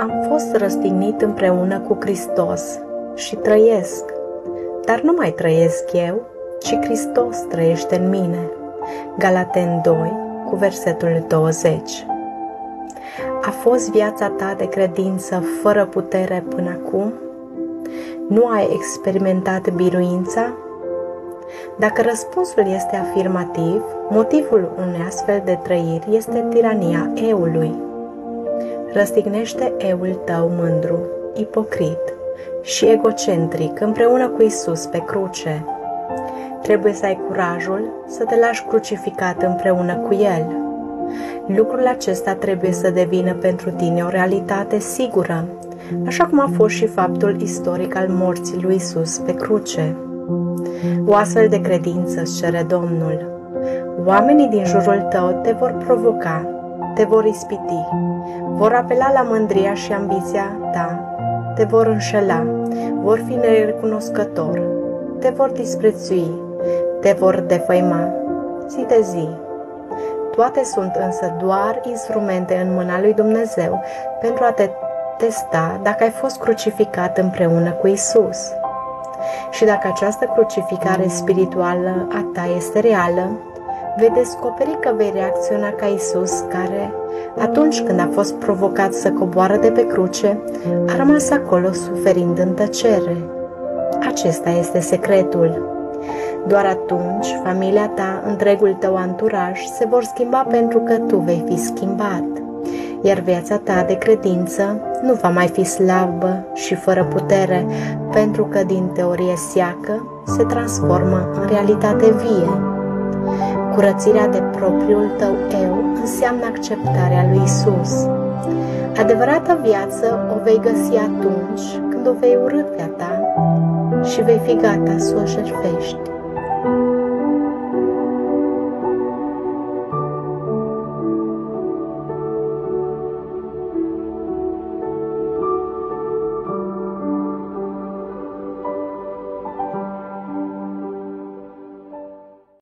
Am fost răstignit împreună cu Hristos și trăiesc, dar nu mai trăiesc eu, ci Hristos trăiește în mine. Galateni 2, cu versetul 20. A fost viața ta de credință fără putere până acum? Nu ai experimentat biruința? Dacă răspunsul este afirmativ, motivul unei astfel de trăiri este tirania eului. Răstignește eul tău mândru, ipocrit și egocentric împreună cu Isus pe cruce. Trebuie să ai curajul să te lași crucificat împreună cu El. Lucrul acesta trebuie să devină pentru tine o realitate sigură, așa cum a fost și faptul istoric al morții lui Isus pe cruce. O astfel de credință îți cere Domnul. Oamenii din jurul tău te vor provoca, te vor ispiti, vor apela la mândria și ambiția ta, te vor înșela, vor fi nerecunoscători, te vor disprețui, te vor defăima, zi de zi. Toate sunt însă doar instrumente în mâna lui Dumnezeu pentru a te testa dacă ai fost crucificat împreună cu Isus. Și dacă această crucificare spirituală a ta este reală, vei descoperi că vei reacționa ca Isus, care, atunci când a fost provocat să coboară de pe cruce, a rămas acolo suferind în tăcere. Acesta este secretul. Doar atunci, familia ta, întregul tău anturaj se vor schimba pentru că tu vei fi schimbat, iar viața ta de credință nu va mai fi slabă și fără putere, pentru că din teorie seacă se transformă în realitate vie. Curățirea de propriul tău eu înseamnă acceptarea lui Isus. Adevărata viață o vei găsi atunci când o vei urâ pe a ta și vei fi gata să o jertfești.